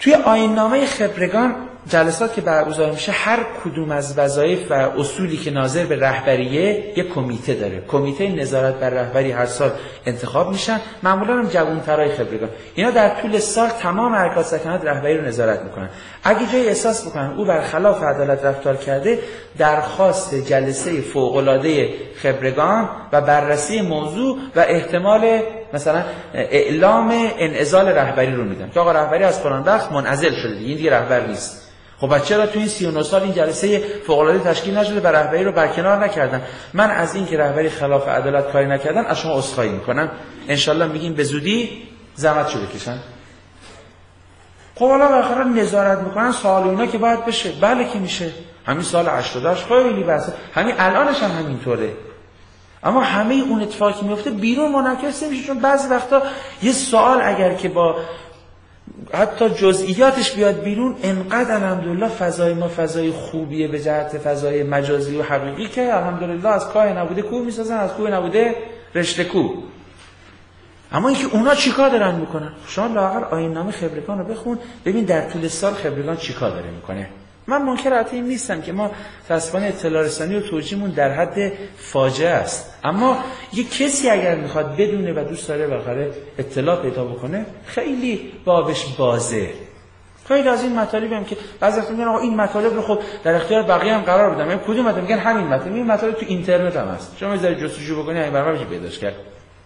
توی آیین‌نامه خبرگان جلسات که برگزار میشه هر کدوم از وظایف و اصولی که ناظر به رهبریه یک کمیته داره. کمیته نظارت بر رهبری هر سال انتخاب میشن، معمولا هم جوان‌ترای خبرگان. اینا در طول سال تمام ارکان سکنات رهبری رو نظارت میکنن. اگه جای احساس بکنن او برخلاف عدالت رفتار کرده، درخواست جلسه فوق‌العاده خبرگان و بررسی موضوع و احتمال مثلا اعلام انعزال رهبری رو میدن که آقا رهبری از فلان وقت منعزل شده، این دیگه رهبر نیست. خب چرا تو این 39 سال این جلسه فوق‌العاده تشکیل نشده و رهبری رو برکنار نکردن؟ من از این که رهبری خلاف عدالت کاری نکردن از شما عذرخواهی میکنم. انشالله میگیم به زودی زحمتشو بکشن. خب حالا بالاخره نظارت میکنن سوال اینا که باید بشه. بله که میشه. همین سال 88 خیلی بحث، همین الانش هم همینطوره. اما همه اون اتفاقی که میفته بیرون منعکس نمیشه، چون بعضی وقتا یه سوال اگر که با حتی جزئیاتش بیاد بیرون، انقدر الحمدلله فضای ما فضای خوبیه به جهت فضای مجازی و حقیقی که الحمدلله از کاه نبوده کوه میسازن، از کوه نبوده رشته کوه. اما اینکه اونا چیکار دارن میکنن؟ شما لااقل آیین‌نامه خبرگان رو بخون ببین در طول سال خبرگان چیکار داره میکنه. من منکر این نیستم که ما تصفیه اطلاع رسانی و توجیهمون در حد فاجعه است، اما یک کسی اگر میخواد بدونه و دوست داره بالاخره اطلاع پیدا بکنه خیلی بابش بازه. خیلی از این مطالبی هم که بعضی وقتا میگن آقا این مطالب رو خب در اختیار بقیه هم قرار بدم، من کدوم مطلب میگن همین مطلب، این مطالب تو اینترنت هم هست، شما بذارید جستجو بکنید همین برنامه میشه پیداش کرد.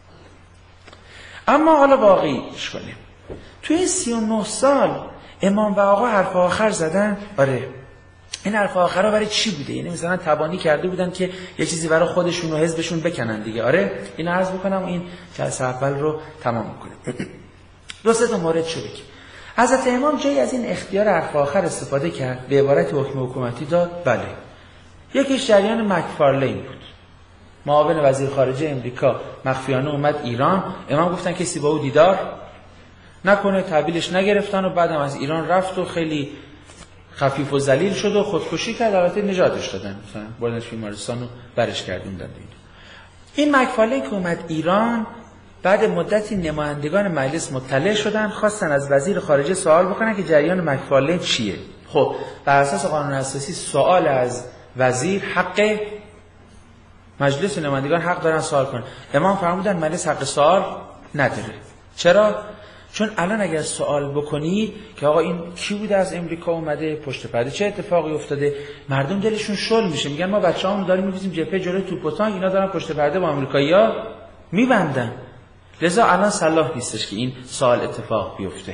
اما حالا واقعیش کنیم، تو این 39 سال امام و آقا حرف آخر زدن. آره این حرف آخرها برای چی بوده؟ یعنی مثلا تبانی کرده بودن که یه چیزی برای خودشون و حزبشون بکنن دیگه. آره اینو عرض بکنم این جلسه اول رو تمام میکنیم. دو سه تا مورد شو بگیم. حضرت امام جایی از این اختیار حرف آخر استفاده کرد، به عبارت حکم حکومتی داد. بله یکیش جریان مکفارلین بود، معاون وزیر خارجه امریکا مخفیانه اومد ایران. امام گفتن کسی با او دیدار نکنه، تحویلش نگرفتن و بعدم از ایران رفت و خیلی خفیف و ذلیل شد و خودکشی کرد. البته نجاتش دادن، مثلا بردنش بیمارستان و برش گردوندن. این مکفارلین که اومد ایران، بعد مدتی نمایندگان مجلس مطلع شدن، خواستن از وزیر خارجه سوال بکنن که جریان مکفارلین چیه. خب بر اساس قانون اساسی سوال از وزیر حق مجلس نمایندگان حق دارن سوال کنن. امام فرمودن مجلس حق سوال نداره. چرا؟ چون الان اگر سوال بکنید که آقا این کی بوده از امریکا اومده، پشت پرده چه اتفاقی افتاده، مردم دلشون شل میشه، میگن ما بچه‌هامون داریم می‌ریزیم جبهه جلوی توپ و تانک، اینا دارن پشت پرده با آمریکایی‌ها میبندن. لذا الان صلاح نیستش که این سوال اتفاق بیفته.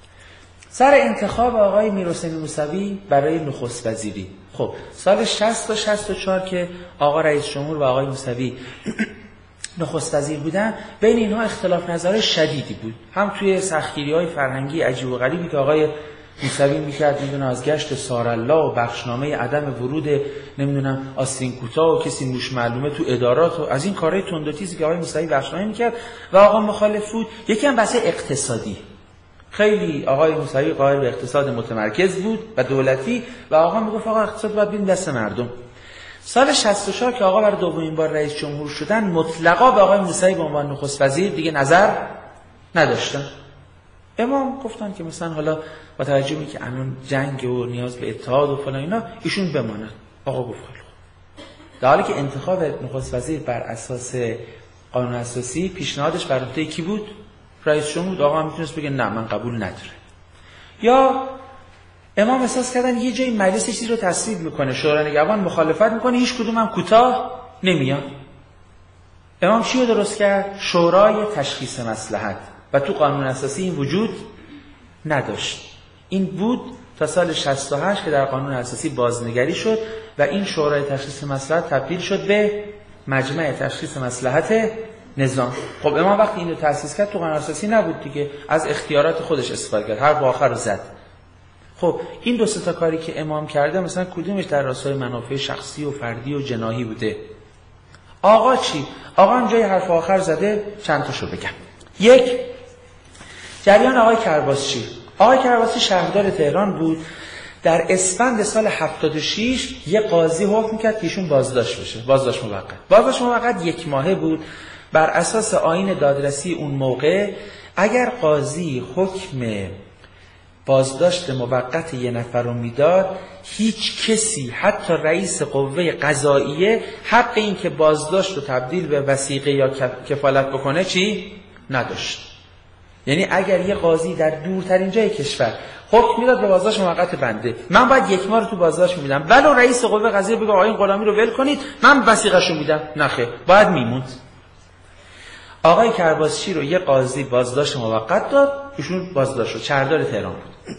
سر انتخاب آقای میرحسین موسوی برای نخست وزیری، خب سال 60 تا 64 که آقا رئیس جمهور و آقای موسوی نخست وزیر بودن، بین اینها اختلاف نظر شدیدی بود، هم توی سختگیری‌های فرهنگی عجیب و غریبی که آقای موسوی میکرد، نمیدونم از گشت سارالله و بخشنامه عدم ورود نمیدونم آستین کوتاه و کسی موش معلومه تو ادارات و از این کارهای تند و تیزی که آقای موسوی بخشنامه میکرد و آقا مخالف بود. یکی هم بحث اقتصادی، خیلی آقای موسوی قائل به اقتصاد متمرکز بود و دولتی و آقا میگفت آقا اقتصاد باید بدیم دست مردم. سال 64 که آقا برای دومین بار رئیس جمهور شدن، مطلقا به آقای موسوی به عنوان نخست وزیر دیگه نظر نداشتن. امام گفتن که مثلا حالا با توجه به که الان جنگ و نیاز به اتحاد و فلان اینا ایشون بماند. آقا گفت خیلی خوب. در حالی که انتخاب نخست وزیر بر اساس قانون اساسی پیشنهادش بر عهده کی بود؟ رئیس جمهور. آقا هم میتونست بگه نه من قبول نداره. یا امام احساس کردن یه جایی مجلس چیزی رو تصویب میکنه، شورای نگهبان مخالفت میکنه، هیچ کدوم هم کوتاه نمیاد. امام چی رو درست کرد؟ شورای تشخیص مصلحت. و تو قانون اساسی این وجود نداشت. این بود تا سال 68 که در قانون اساسی بازنگری شد و این شورای تشخیص مصلحت تبدیل شد به مجمع تشخیص مصلحت نظام. خب امام وقتی اینو تأسیس کرد تو قانون اساسی نبود دیگه، از اختیارات خودش استفاده کرد، حرف آخر رو زد. خب این دو سه تا کاری که امام کرده مثلا کدومش در راستای منافع شخصی و فردی و جناحی بوده؟ آقا چی؟ آقا هم جای حرف آخر زده، چند تاشو بگم. یک، جریان آقای کرباسچی. آقای کرباسچی شهردار تهران بود. در اسفند سال 76 یه قاضی حکم کرد که ایشون بازداشت بشه، بازداشت موقت. بازداشت موقت 1 ماهه بود. بر اساس آیین دادرسی اون موقع اگر قاضی حکم بازداشت موقت یه نفر رو میداد، هیچ کسی حتی رئیس قوه قضاییه حق این که بازداشت رو تبدیل به وثیقه یا کفالت بکنه چی؟ نداشت. یعنی اگر یه قاضی در دورترین جای کشور حکم میداد به بازداشت موقت بنده، من باید 1 ماه رو تو بازداشت میدم، ولو رئیس قوه قضاییه بگه آقا این غلامی رو ول کنید من وثیقه‌شو میدم، نخیر، باید میموند. آقای کرباسچی رو یه قاضی بازداشت موقت داد، ایشون بازداشت شد، شهردار تهران بود.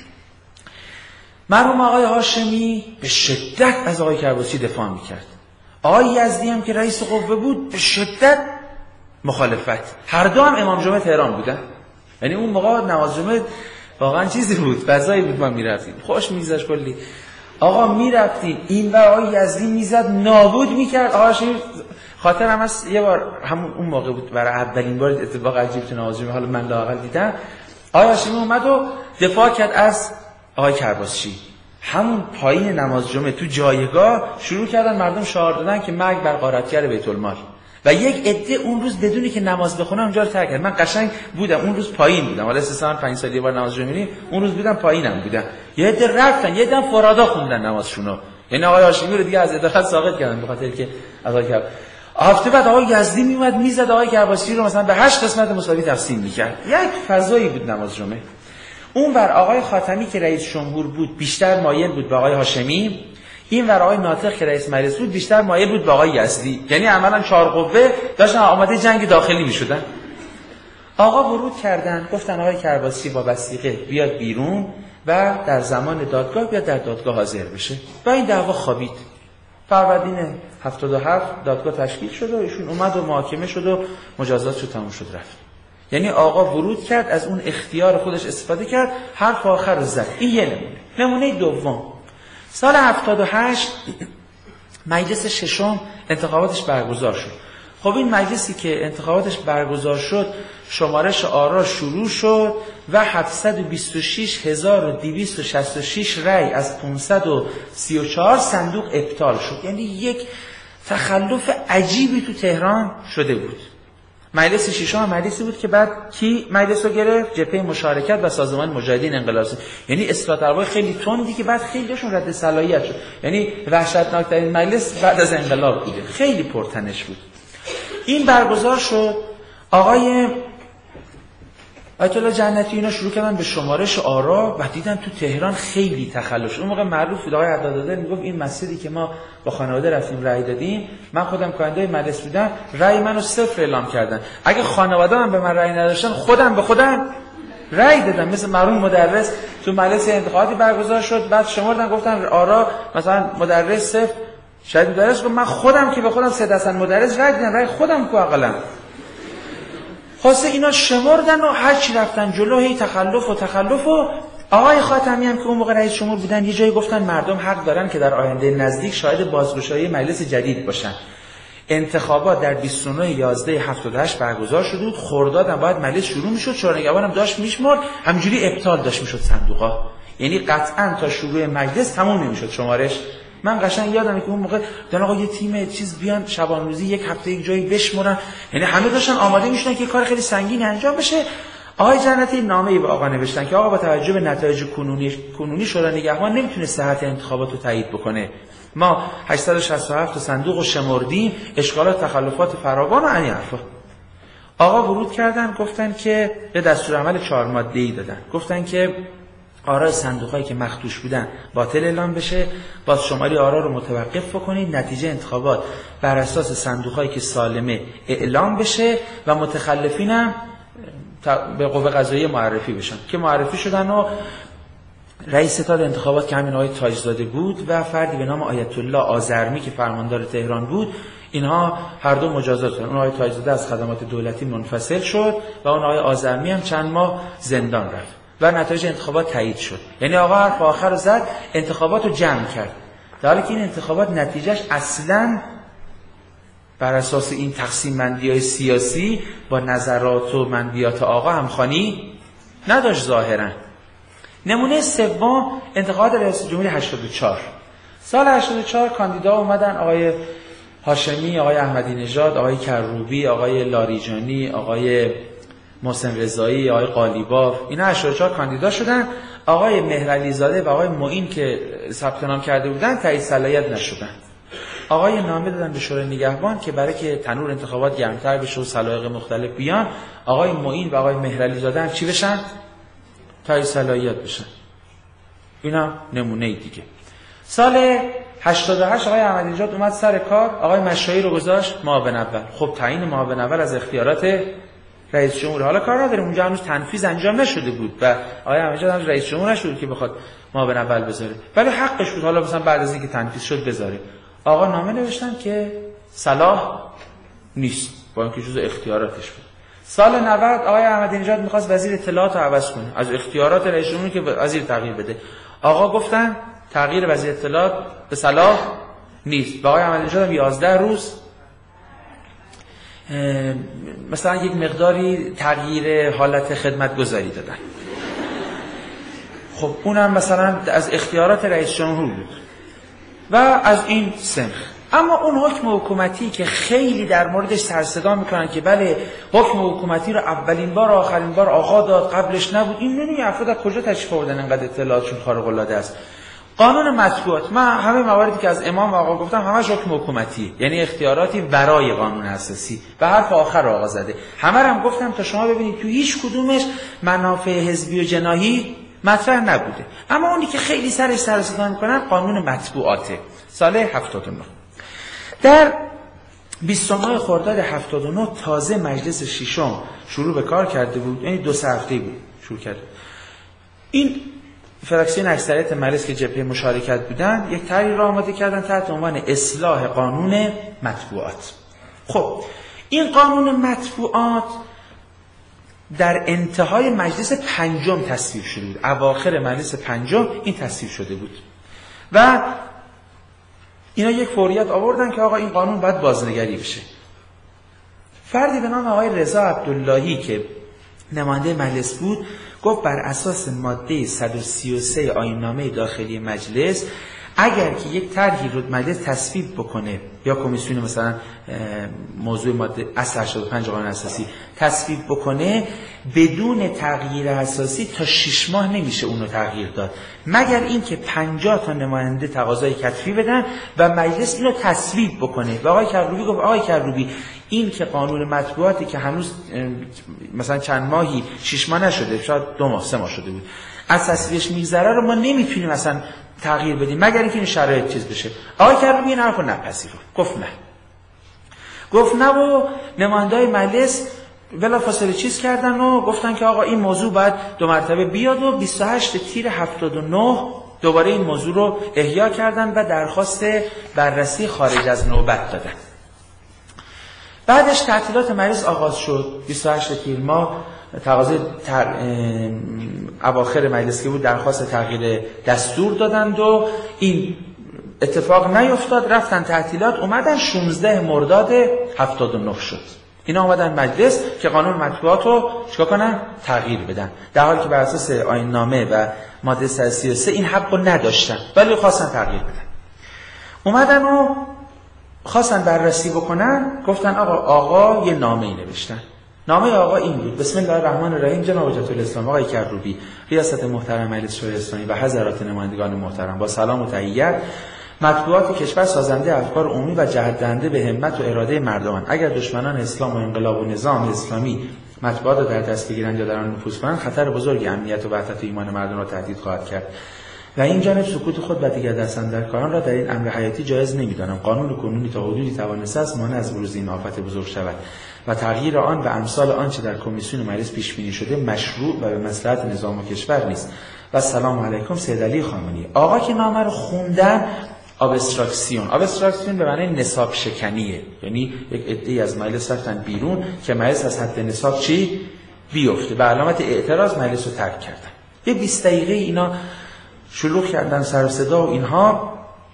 مرحوم آقای هاشمی به شدت از آقای کرباسچی دفاع میکرد. آقای یزدی هم که رئیس قوه بود به شدت مخالفت. هر دو هم امام جمعه تهران بودن. یعنی اون موقع نماز جمعه واقعا چیزی بود، فضایی بود، ما میرفتیم خوش میگذشت کلی. آقا میرفتیم این و آقای یزدی میزد نابود میکرد. آقا هاشمی خاطرم هست یه بار همون اون موقع بود برای اولین بار اتفاق عجیب تو نماز جمعه، حالا من لااقل دیدم، آقای هاشمی اومد و دفاع کرد از آقای کرباسچی. همون پایین نماز جمعه تو جایگاه شروع کردن مردم شعار دادن که مرگ بر غارتگر بیت المال. و یک عده اون روز بدونی که نماز بخونن اونجا رو ترک کردن. من قشنگ بودم اون روز پایین بودم، حالا اساسا 5 سال یه بار نماز جمعه میریم، اون روز بودم پایینم بودم. یه عده رفتن، یه عده فرادا خوندن نمازشونو. یعنی آقای هاشمی رو دیگه از ادارت ساقط کردن به خاطر که آقای کرد. هفته بعد آقای یزدی میومد میزد آقای کرباسچی رو مثلا به 8 قسمت مساوی تقسیم میکرد. یک فضایی بود نماز جمعه. اون ور آقای خاتمی که رئیس جمهور بود بیشتر مایل بود به آقای هاشمی، این ور آقای ناطق که رئیس مجلس بود بیشتر مایل بود به آقای یزدی. یعنی عملاً 4 قوه داشتن آماده جنگ داخلی میشدن. آقا ورود کردن گفتن آقای کرباسچی با وثیقه بیاد بیرون و در زمان دادگاه بیاد در دادگاه حاضر بشه. و این دعوا خوابید. فروردین 77 دادگاه تشکیل شد و ایشون اومد و محاکمه شد و مجازاتش تموم شد رفت. یعنی آقا ورود کرد، از اون اختیار خودش استفاده کرد، حرف آخر رو زد. این یه نمونه دوم، سال 78 مجلس ششم انتخاباتش برگزار شد. خب این مجلسی که انتخاباتش برگزار شد شمارش آرا شروع شد و 726266 رأی از 534 صندوق ابطال شد. یعنی یک تخلف عجیبی تو تهران شده بود. مجلس ششم مجلسی بود که بعد کی مجلس رو گرفت؟ جبهه مشارکت و سازمان مجاهدین انقلاب. یعنی اصلاح طلبای خیلی تندی که بعد خیلیشون رد صلاحیت شد. یعنی وحشتناکترین مجلس بعد از انقلاب بوده، خیلی پرتنش بود. این برگزار شد. آقای آیت الله جنتی اینا شروع کردن به شمارش آرا و دیدن تو تهران خیلی تخلف. اون موقع معروف بود آقای عدادادر میگفت این مسیری که ما با خانواده رفتیم رأی دادیم، من خودم کارنده مجلس بودم، رأی منو 0 اعلام کردن. اگه خانواده من به من رأی نداشتن خودم به خودم رأی دادم. مثل مرحوم مدرس تو مجلس انتخاباتی برگزار شد، بعد شمردن گفتن آرا مثلا مدرس 0، شاید مدرس گفت من خودم که به خودم 3% مدرس رأی دادم، رأی خودم کو عقلم. خاصه اینا شمردن و هر چی رفتن جلو هی تخلف و آقای خاتمی هم که اون موقع رئیس جمهور بودن یه جایی گفتن مردم حق دارن که در آینده نزدیک شاهد بازگشایی مجلس جدید باشن. انتخابات در 29/11/78 برگزار شده بود. خرداد هم باید مجلس شروع میشد، شورانگه‌بان هم داشت میشمرد، همینجوری ابطال داشت میشد صندوقا. یعنی قطعاً تا شروع مجلس تموم نمیشد شمارش. من قشنگ یادمه که اون موقع دن آقا یه تیم چیز بیان شبان روزی یک هفته یک جایی بشمرن، یعنی همه داشتن آماده میشدن که کار خیلی سنگین انجام بشه. آقای جنتی نامه‌ای به آقا نوشتن که آقا با توجه به نتایج کنونی شورای نگهبان نمیتونه صحت انتخابات رو تایید بکنه. ما 867 صندوق رو شمردیم، اشکالات تخلفات فراوان و این حرفا. آقا ورود کردن گفتن که یه دستور عمل 4 ماده‌ای دادن. گفتن که آرای صندوقایی که مخدوش بودن باطل اعلام بشه، باز شماری آرا رو متوقف بکنید، نتیجه انتخابات بر اساس صندوقایی که سالمه اعلام بشه و متخلفین هم به قوه قضاییه معرفی بشن. که معرفی شدن و رئیس ستاد انتخابات که همین آقای تاجزاده بود و فردی به نام آیت الله آذرمی که فرماندار تهران بود، اینها هر دو مجازات شدن. اون آقای تاجزاده از خدمات دولتی منفصل شد و اون آقای آذرمی هم چند ماه زندان رفت و نتایج انتخابات تایید شد. یعنی آقا حرف آخر رو زد، انتخابات رو جمع کرد، در حالی که این انتخابات نتیجهش اصلاً بر اساس این تقسیم بندی‌های سیاسی با نظرات و منبیات آقا همخوانی نداشت ظاهراً. نمونه سوم انتخابات ریاست جمهوری 84. سال 84 کاندیدا اومدن آقای هاشمی، آقای احمدی نژاد، آقای کروبی، آقای لاریجانی، آقای محسن رضایی، آقای قالیباف، اینا 84 کاندیدا شدن. آقای مهرعلی زاده و آقای معین که ثبت نام کرده بودن تایید صلاحیت نشدن. آقای نامه دادن به شورای نگهبان که برای که تنور انتخابات گرمتر بشه و سلایق مختلف بیان، آقای معین و آقای مهرعلی زاده هم چی بشن؟ تایید صلاحیت بشن. اینا نمونه دیگه. سال 88 آقای احمدی نژاد اومد سر کار، آقای مشایی رو گذاشت معاون اول. خب تعیین معاون اول از اختیارات رئیس جمهور. حالا کار نداره، اونجا هنوز تنفیذ انجام نشده بود و آقای احمدی نژاد هنوز رئیس جمهور نشده که بخواد معاون اول بذاره، ولی حقش بود حالا مثلا بعد از اینکه تنفیذ شد بذاره. آقا نامه نوشتن که صلاح نیست، با اینکه جزء اختیاراتش بود. سال 90 آقای احمدی نژاد می‌خواست وزیر اطلاعات رو عوض کنه، از اختیارات رئیس جمهور که وزیر تغییر بده. آقا گفتن تغییر وزیر اطلاعات به صلاح نیست. آقای احمدی نژاد 11 روز مثلا یک مقداری تغییر حالت خدمتگزاری دادن. خب اونم مثلا از اختیارات رئیس جمهور بود و از این سنخ. اما اون حکم حکومتی که خیلی در موردش سر صدا میکنن که بله حکم حکومتی رو اولین بار و آخرین بار آقا داد، قبلش نبود، این نمیدونی افراد از کجا تشریف آوردن انقدر اطلاعاتشون خارق العاده است. قانون مطبوعات، من همه مواردی که از امام و آقا گفتم همش حکم حکومتی، یعنی اختیاراتی ورای قانون اساسی و حرف آخر آقا زده. همه رو هم گفتم تا شما ببینید تو هیچ کدومش منافع حزبی و جناحی مطرح نبوده. اما اونی که خیلی سرش سر صدا میکنن قانون مطبوعاته. سال 79 در 29 خرداد 79 تازه مجلس ششم شروع به کار کرده بود، یعنی 2-3 هفته بود شروع کرده. این فراکسیون اکثریت مجلس که جبهه مشارکت بودن یک طرحی را آماده کردن تحت عنوان اصلاح قانون مطبوعات. خب این قانون مطبوعات در انتهای مجلس پنجم تصویب شده بود، اواخر مجلس پنجم این تصویب شده بود و اینا یک فوریت آوردن که آقا این قانون باید بازنگری بشه. فردی به نام آقای رضا عبداللهی که نماینده مجلس بود گفت بر اساس ماده 133 آیین‌نامه داخلی مجلس اگر که یک طرحی رو مجلس تصویب بکنه یا کمیسیون مثلا موضوع ماده 85 قانون اساسی تصویب بکنه بدون تغییر اساسی تا 6 ماه نمیشه اونو تغییر داد، مگر اینکه 50 تا نماینده تقاضای کتبی بدن و مجلس اینو تصویب بکنه. و آقای کروبی گفت آقای کروبی این که قانون مطبوعاتی که هنوز مثلا چند ماهی 6 ماه نشده، شاید 2 ماه 3 ماه شده بود، از تصویبش میگذره رو ما نمیتونیم مثلا تغییر بدیم مگر اینکه این شرایط چیز بشه. آقای کروبی این حرفو نپذیرفت، گفت نه و نماینده‌های مجلس بلافاصله چیز کردن و گفتن که آقا این موضوع باید 2 مرتبه بیاد و 28 تیر 79 دوباره این موضوع رو احیا کردن و درخواست بررسی خارج از نوبت دادن. بعدش تعطیلات مجلس آغاز شد. 28 تیر ماه تقاضای اواخر مجلس که بود درخواست تغییر دستور دادند و این اتفاق نیفتاد، رفتن تعطیلات، اومدن 16 مرداد 79 شد. اینا اومدن مجلس که قانون مطبوعات رو چیکار کنن؟ تغییر بدن، در حالی که بر اساس آیین‌نامه و ماده 133 این حق رو نداشتن ولی خواستن تغییر بدن. اومدن و خواستن بررسی بکنن، گفتن آقا یه نامه‌ای نوشتن. نامه آقا این بود: بسم الله الرحمن الرحیم. جناب حجت الاسلام آقای کروبی، ریاست محترم مجلس شورای اسلامی و حضرات نمایندگان محترم، با سلام و تحیت، مطبوعات کشور سازنده افکار عمومی و جهت دهنده به همت و اراده مردمان. اگر دشمنان اسلام و انقلاب و نظام اسلامی مطبوعات را در دست بگیرند یا در آن نفوذ کنند، خطر بزرگی امنیت و وحدت ایمان مردم را تهدید خواهد کرد و این جانب سکوت خود و دیگر دستاندرکاران را در این امر حیاتی جایز نمی‌دانم. قانون کنونی تا حدودی توانسته است مانع از بروز این آفت بزرگ شود و تغییر آن و امثال آنچه در کمیسیون مجلس پیش بینی شده مشروع و به مصلحت نظام و کشور نیست. و سلام علیکم. سید علی خامنه‌ای. آقا که نامه رو خوندن، ابستراکسیون به معنی نصاب شکنیه، یعنی یک عده‌ای از مجلس رفتن بیرون که مجلس از حد نصاب چی بیفته، به علامت اعتراض مجلس رو ترک کردن. یه 20 دقیقه اینا شروع کردن سر و صدا و اینها.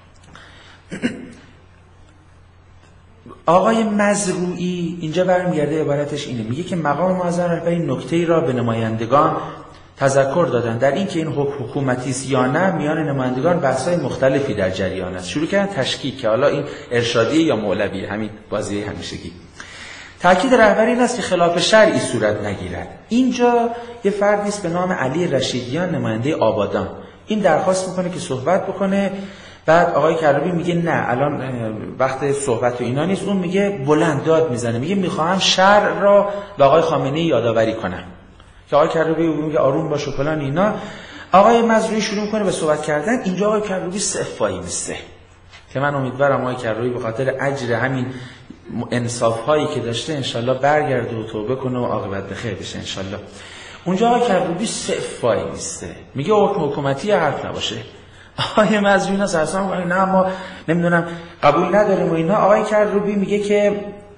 آقای مزروعی اینجا برمیگرده، عبارتش اینه، میگه که مقام معظم رهبری نکته‌ای را به نمایندگان تذکر دادن در این که این حکومتی است یا نه، میان نمایندگان بحث‌های مختلفی در جریان است. شروع کردن تشکیک که حالا این ارشادی یا مولوی، همین بازی همیشگی. تاکید رهبری این است که خلاف شرعی صورت نگیرد. اینجا یه فردی است به نام علی رشیدیان، نماینده آبادان. این درخواست میکنه که صحبت بکنه. بعد آقای کروبی میگه نه الان وقت صحبت و اینا نیست. اون میگه بلند داد میزنه، میگه میخواهم شرع را به آقای خامنه‌ای یادآوری کنم. که آقای کروبی میگه آروم باش و فلان اینا. آقای مزروعی شروع میکنه به صحبت کردن. اینجا آقای کروبی صفایی میسته که من امیدوارم آقای کروبی به خاطر اجر همین انصاف هایی که داشته انشالله برگرده و توبه کنه و عاقبت بخیر بشه انشالله. اونجا آقای کروبی صفایی میسته، میگه حکم حکومتی حرف نباشه. آقای مزروعی اینا سرسام میگه نه ما نمیدونم قبول نداریم و اینا. آقای کروبی میگه که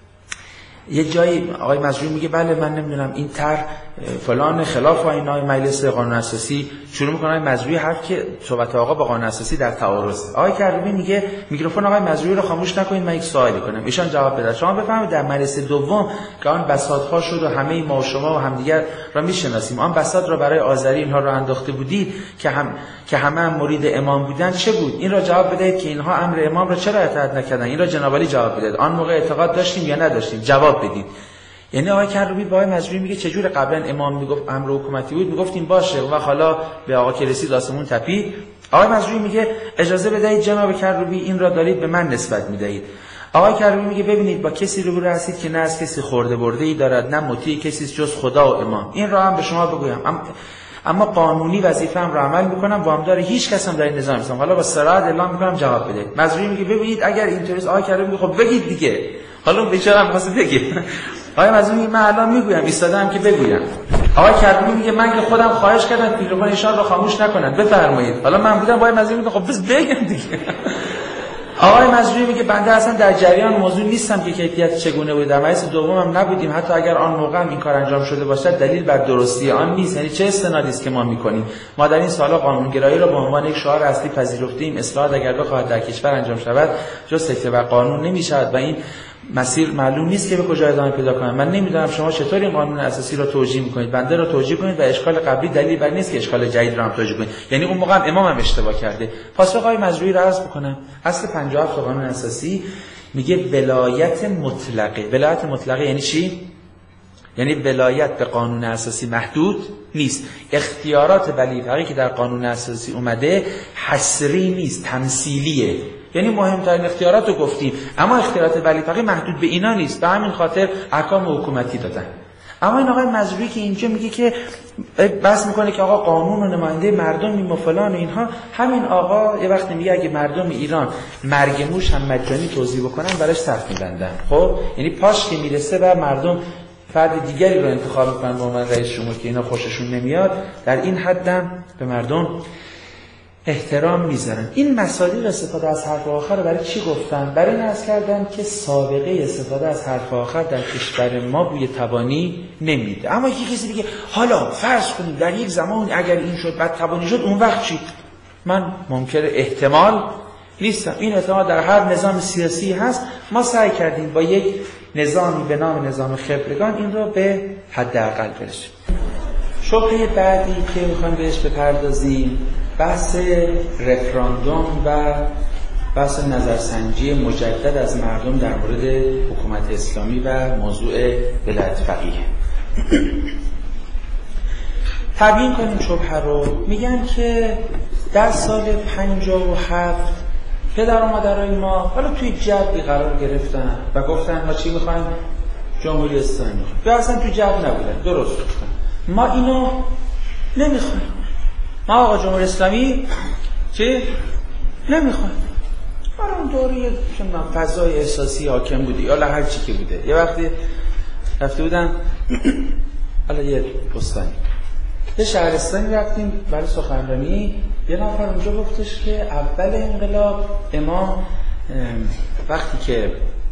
یه جایی آقای مزروعی میگه بله من نمیدونم این طرح فلان خلاف اینا مجلس قانون اساسی. شروع میکنه آقای مزروعی حرف که صحبت آقا با قانون اساسی در تعارض. آقای کروبی میگه میکروفون آقای مزروعی رو خاموش نکنید، من یک سوالی کنم. ایشان جواب بده. شما بفهمید در مجلس دوم که آن بساط‌ها شد و همه ما و شما و همدیگر را میشناسیم، آن بساط را برای آذری اینها را انداخته بودید که همه مرید امام بودن چه بود؟ این را جواب بدهید که اینها امر امام را چرا اطاعت نکردن؟ این را جناب علی جواب بدهید. آن موقع اعتقاد داشتیم یا نداشتیم؟ جواب بدید. یعنی آقای کروبی با آقای مزروعی میگه چجور قبلا امام میگفت امر حکومتی بود میگفتیم باشه و حالا به آقا که رسید آسمون تپید. آقای مزروعی میگه اجازه بدهید جناب کروبی این را دارید به من نسبت میدهید. آقای کروبی میگه ببینید با کسی روبرو هستید که نه از کسی خورده برده ای دارد نه مطیع کسی جز خدا و امام. این را هم به شما بگویم اما قانونی وظیفه‌ام را عمل میکنم، وامدار هیچ کس هم در این نظام نیستم. حالا با صراحت اعلام میکنم جواب بده. مزروعی میگه ببینید اگر اینطوریه آقای کروبی میگه خب بگید دیگه. حالا بیچاره هم واسه بگید. آقای مزروعی میگه من الان میگویم ایستادم که بگویم. آقای کروبی میگه من که خودم خواهش کردم میکروفون ایشان رو خاموش نکنن بفرمایید. حالا من بودم آقای مزروعی میگه خب بس بگم دیگه. آقای مزروعی میگه بنده اصلا در جریان موضوع نیستم که کیفیت چگونه بود. در مجلس دوم هم نبودیم، حتی اگر آن موقع هم این کار انجام شده باشد دلیل بر درستی آن نیست. یعنی چه استنادی است که ما میکنیم؟ ما در این سالا قانونگرایی را به عنوان یک شعار اصلی پذیرفتیم. اصلاحات اگر بخواهد در کشور انجام شود جز تکیه بر قانون نمیشود و این مسیر معلوم نیست که به کجا ادامه پیدا کنه. من نمیدونم شما چطور این قانون اساسی را توجیه میکنید. بنده را توجیه کنید و اشکال قبلی دلیل بر نیست که اشکال جدید را هم توجیه کنید. یعنی اون موقع هم امام هم اشتباه کرده. پاسخ آقای مزروعی را عرض بکنم. اصل 57 قانون اساسی میگه ولایت مطلقه. ولایت مطلقه یعنی چی؟ یعنی ولایت به قانون اساسی محدود نیست. اختیارات ولی فقیه که در قانون اساسی اومده حصری نیست، تمثیلیه. یعنی مهمترین اختیارات رو گفتیم، اما اختیارات ولی فقیه محدود به اینا نیست. به همین خاطر احکام حکومتی دادن. اما این آقای مزروعی که اینجا میگه که بحث میکنه که آقا قانون و نماینده مردم و فلان و اینها، همین آقا یه وقتی میگه اگه مردم ایران مرگ موش هم مجانی توزیع بکنن براش صف می‌بندن. خب یعنی پاش که میرسه و مردم فرد دیگری رو انتخاب میکنن به عنوان رئیس جمهور که اینا خوششون نمیاد، در این حدم به مردم احترام میذارن. این مصادیق استفاده از حرف آخر رو برای چی گفتن؟ برای این عرض کردن که سابقه استفاده از حرف آخر در کشور ما بوی تبانی نمیده. اما یکی کسی دیگه حالا فرض کنید در یک زمان اگر این شد بعد تبانی شد اون وقت چی؟ من منکر احتمال نیستم. این احتمال در هر نظام سیاسی هست. ما سعی کردیم با یک نظامی به نام نظام خبرگان این رو به حداقل برسونیم. شبهه بعدی که میخوایم بهش بپردازیم بحث رفراندوم و بحث نظرسنجی مجدد از مردم در مورد حکومت اسلامی و موضوع ولایت فقیه. تبیین کنیم شبهه رو. میگن که در سال 57 پدر و مادرای ما حالا توی جدی قرار گرفتن و گفتن ما چی میخوایم؟ جمهوری اسلامی میخوایم. یا اصلا توی جد نبودن، درست گفتن ما اینو نمیخوایم. ما آقا جمهوری اسلامی چی؟ نمیخوایم. برای اون دوری فضای احساسی حاکم بوده یا هر چی که بوده. یه وقتی رفته بودن حالا یه پستانی یه شهرستانی رفتیم برای سخنرانی. یه نفر اونجا گفتش که اول انقلاب امام وقتی که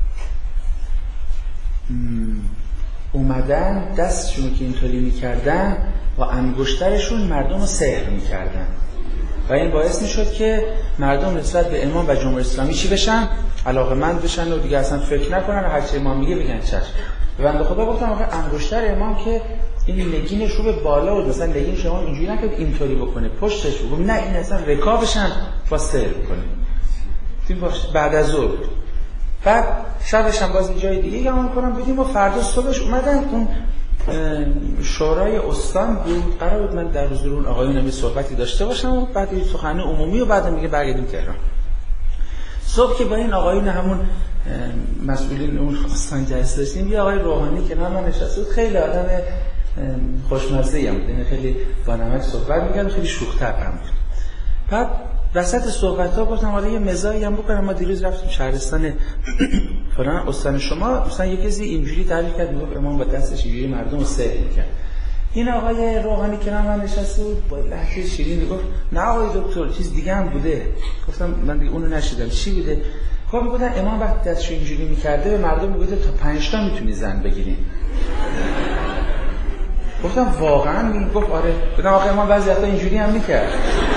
اومدن دستشون که اینطوری میکردن با انگشترشون مردم رو سحر میکردن و این باعث میشد که مردم نسبت به امام و جمهوری اسلامی چی بشن؟ علاقه‌مند بشن و دیگه اصلا فکر نکنن و هر چی امام میگه بگن چشم. به بنده خدا گفتم آخه انگشتر امام که این لگینش رو به بالا بود، مثلا لگین شما اینجوری نکنه اینطوری بکنه پشتش بگم نه این اصلا رکابش هم با سحر بکنه. این باشه بعد از ظهر بعد شبش هم باز جای دیگه گمان کنم بودیم و فردا صبحش اومدن اون شورای استان بود، قرار بود من در حضور اون آقایون یه صحبتی داشته باشم و بعد یه سخنرانی عمومی و بعد میگه برگردیم تهران. صبح که با این آقایون همون مسئولین اون استان جلسه داشتیم، یه آقای روحانی که من نشسته بود، خیلی آدم خوشمزه‌ای هم بود، یعنی خیلی با نمک صحبت می‌کرد، خیلی شوخ طبع هم بود. بعد وسط صحبت‌ها گفتم حالا یه مزاحی هم بکنم، ما دیروز رفتیم شهرستان فلان استان شما، مثلا یه کسی اینجوری تعریف کرد، میگفت امام با دستش اینجوری مردم رو سحر می‌کرد. این آقای روحانی که من نشسته بود با لهجه شیرین میگفت نه آقای دکتر چیز دیگه هم بوده. گفتم من دیگه اونو نشیدم، چی بوده؟ خب میگفتن امام وقتی دستش اینجوری می‌کرده به مردم میگفت تا 5 تا میتونی زن بگیری. گفتم واقعا؟ میگفت آره. گفتم آخه امام بعضی وقتا اینجوری هم میکرد.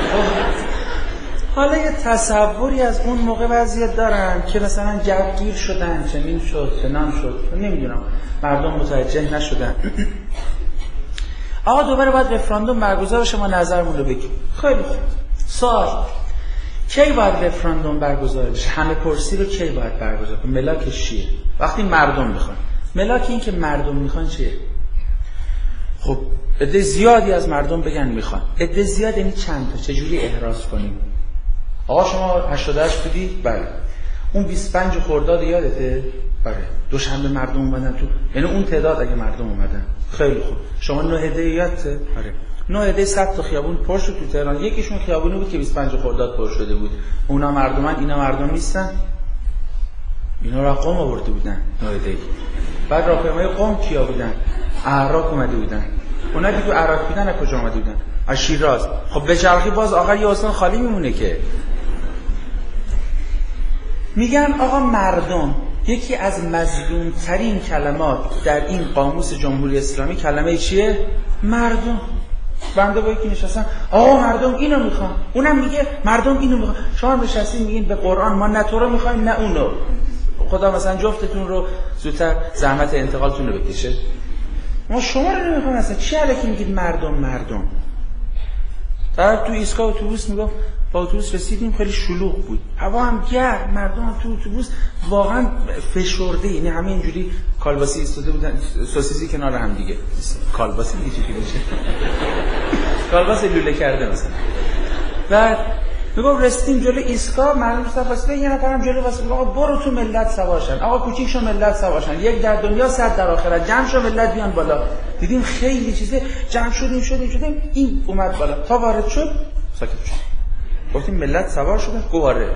حالا یه تصوری از اون موقع وضعیت دارن که مثلا جوگیر شدن، چنین شد، فلان شد، نمیدونم مردم متوجه نشدن. آقا دوباره باید رفراندوم برگزار بشه، ما نظرمون رو بگیم. خیلی خوب. سوال کی باید رفراندوم برگزار بشه؟ همه پرسی رو کی باید برگزار کنه؟ ملاکش چیه؟ وقتی مردم میخوان. ملاک این که مردم میخوان چیه؟ خب عده زیادی از مردم بگن میخوان. عده زیاد یعنی چند تا؟ چجوری احراز کنیم؟ آقا شما 88 بودی؟ بله. اون 25 خرداد یادته؟ بله. دوشنبه مردم اومدن تو، یعنی اون تعداد اگه مردم اومدن. خیلی خوب. شما 9 عده یادته؟ آره. 9 عده 100 تا خیابون پر شد تو تهران. یکیشون خیابونی بود که 25 خرداد پر شده بود. اونا مردمن، اینا مردم نیستن. اینا را قم آورده بودن 9 عده. بعد راهپیمای قم کیا بودن؟ اعراب اومده بودن. اونا که تو عراق بودن از کجا اومده بودن؟ از شیراز. خب به چرخی باز آخر یه استان خالی میمونه که. میگن آقا مردم یکی از مظلوم‌ترین کلمات در این قاموس جمهوری اسلامی کلمه چیه؟ مردم. بنده با یکی نشستم آقا مردم اینو میخوان، اونم میگه مردم اینو میخوان. شما نشستین میگین به قرآن ما نه تو رو میخوایم نه اونو. خدا مثلا جفتتون رو زودتر زحمت انتقالتون رو بکشه. ما شما رو نمیخوام اصلا. چی الکی میگید مردم؟ طرف تو ایستگاه اتوبوس میگفت با اتوبوس رسیدیم خیلی شلوغ بود، هوا هم گرم، مردم هم تو اتوبوس واقعا فشرده، یعنی همه اینجوری کالباسی ایستاده بودن، سوسیسی کنار هم دیگه. کالباسی دیگه چی میشه؟ کالباس لوله کرده مثلا. بعد میگم رسیدیم جلو ایستگاه، مردم صفاست یه نفرم جلو واسه آقا برو تو ملت سواشن، آقا کوچیک شو ملت سواشن، یک در دنیا 100 در آخرت، جمع شو ملت بیان بالا. دیدیم خیلی چیزه جمع شدیم این اومد بالا تا وارد شد ساکت شد. گفتیم ملت سوار شدن؟ گواره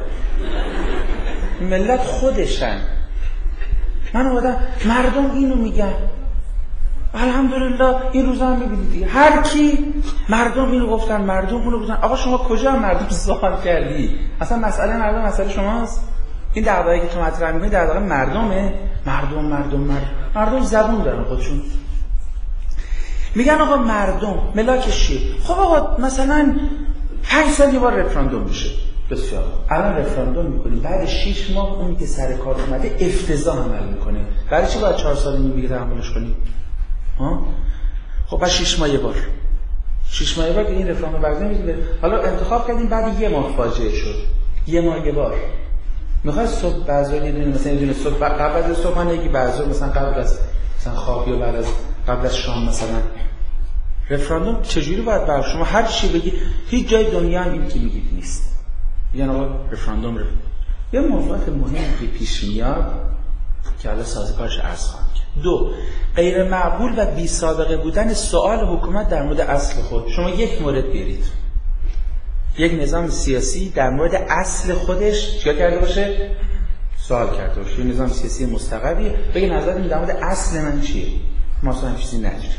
ملت خودشن. من اومدم مردم اینو میگن. الحمدلله این روزا هم میبینید دیگه هر کی مردم اینو گفتن، مردم اونو گفتن. آقا شما کجا مردم سوال کردی؟ اصلا مسئله مردم مسئله شماست. این دغدغه‌ای که تو مطرح می‌کنی دغدغه مردمه. مردم زبون دارن خودشون. میگن آقا مردم ملاکش چیه؟ خب آقا مثلا 5 سال یه بار رفراندوم میشه. بسیار. الان رفراندوم میکنیم، بعد 6 ماه اونی که سر کار اومده افتضاح عمل میکنه. برای چی باید 4 سال میگیره تحملش کنیم؟ خب بعد 6 ماه یه بار. 6 ماه یه بار که این رفراندوم برگزار میشه. حالا انتخاب کردیم بعد یه ماه فاجعه شد. یه ماه یه بار. میخواد صبح بازار یه دونه مثلا یه دونه صبح قبل از صبحانه یکی بازار مثلا قبل از مثلا خواب یا بعد از قبل از شام مثلا. رفراندوم چجوری باید بر شما هر چی بگی هیچ جای دنیا هم این که میگید نیست. یعنی آقا رفراندوم یه موضوعات مهمی که پیش میاد که حالا سازگارش عرض خواهم کرد. 2 غیر معقول و بی سابقه بودن سوال حکومت در مورد اصل خود. شما یک مورد بیارید، یک نظام سیاسی در مورد اصل خودش چیکار کرده باشه؟ سوال کرده باشه. یه نظام سیاسی مستقلی بگه نظرتون در مورد اصل من چیه؟ ما اصلا چیزی نداریم.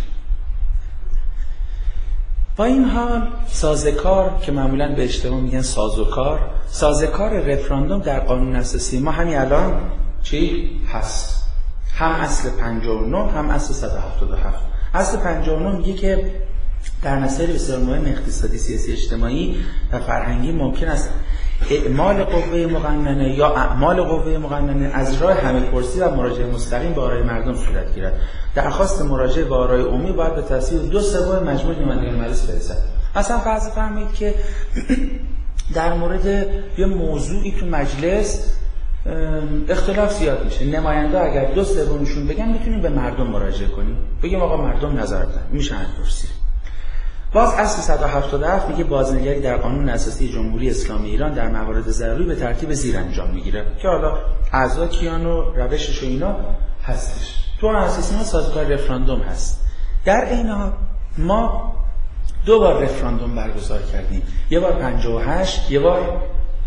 با این حال سازکار که معمولاً به اشتباه میگن سازکار رفراندوم در قانون اساسی ما همین الان چی هست؟ هم اصل 59 هم اصل 177. اصل 59 میگه که در مسائل بسیار مهم اقتصادی، سیاسی، اجتماعی و فرهنگی ممکن است اعمال قوه مقننه یا اعمال قوه مقننه از راه همه پرسی و مراجعه مستقیم به آرای مردم صورت گیرد. درخواست مراجعه به آرای عمومی باید به تصویب 2/3 مجموع نمایندگان مجلس برسد. مثلا فرض فرمایید که در مورد یه موضوعی تو مجلس اختلاف زیاد میشه. نماینده اگر 2/3 بگن میتونیم به مردم مراجعه کنیم، بگیم آقا مردم نظر دادن، میشه پرسید. باز اصل 177 میگه بازنگری در قانون اساسی جمهوری اسلامی ایران در موارد ضروری به ترتیب زیر انجام میگیره که حالا اعضا کیان و روشش و اینا هستش. تو اساسی ما سازوکار رفراندوم هست. در این حال ما 2 بار رفراندوم برگزار کردیم، یه بار 58 یه بار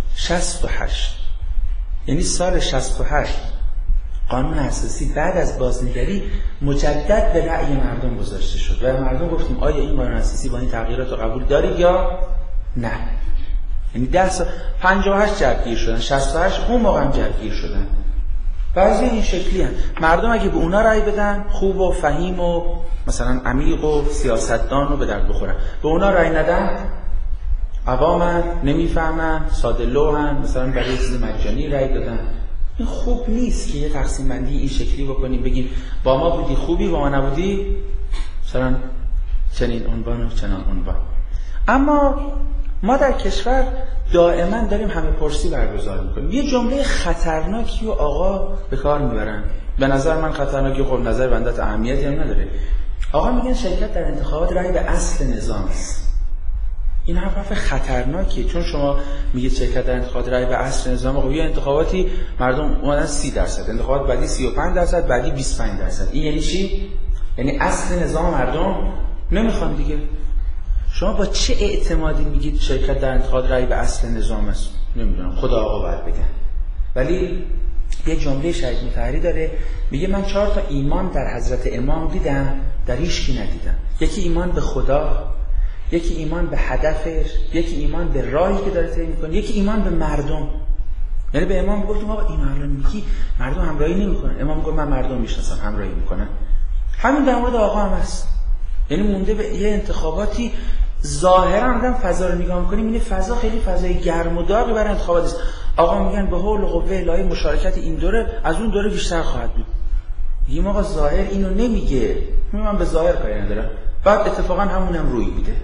68. یعنی سال 68 قانون اساسی بعد از بازنگری مجدد به رأی مردم گذاشته شد و مردم گفتیم آیا این قانون اساسی با این تغییرات رو قبول دارید یا نه. یعنی 10 سال 58 جرگیر شدن، 68 اون موقع هم جرگیر شدن. بعضی این شکلی هم مردم اگه به اونا رأی بدن خوب و فهیم و مثلا عمیق و سیاستدان رو به درد بخورن، به اونا رأی ندن عوامن، نمیفهمن، ساده لوحن، مثلا برای چیز مجانی رأی دادن. این خوب نیست که یه تقسیم بندی این شکلی بکنیم بگیم با ما بودی خوبی با ما نبودی مثلا چنین عنوان و چنان عنوان. اما ما در کشور دائما داریم همه پرسی برگزار میکنیم. یه جمله خطرناکی و آقا به کار میبرن، به نظر من خطرناکی، خب نظر بنده اهمیتی هم نداره. آقا میگن شرکت در انتخابات رأی به اصل نظام است. این حرف خطرناکیه، چون شما میگید شرکت در انتخابات رأی به اصل نظام. خب یه انتخاباتی مردم اومدن 30%، انتخابات بعدی 35%، بعدی 25%. این یعنی چی؟ یعنی اصل نظام مردم نمیخوان دیگه. شما با چه اعتمادی میگید شرکت در انتخابات رأی به اصل نظام است؟ نمیدونم، خدا آقا باید بگن. ولی یه جمله شهید مطهری داره، میگه من 4 تا ایمان در حضرت امام دیدم، در هیچکی ندیدم. یکی ایمان به خدا، یکی ایمان به هدفش، یکی ایمان به راهی که داره طی میکنه، یکی ایمان به مردم. یعنی به امام گفتم آقا این الان میگی مردم همراهی نمیکنن، امام گفت من مردم میشناسم همراهی میکنن. همین در مورد آقا هم هست. یعنی مونده به یه انتخاباتی ظاهرا آدم فضا رو نگاه میکنیم این فضا خیلی فضای گرم و داغی برای انتخابات است. آقا میگن به حول و قوه الهی مشارکت این دوره از اون دوره بیشتر خواهد بود. میگیم آقا ظاهر اینو نمیگه، من به ظاهر کاری ندارم. بعد اتفاقا همونم روی میده.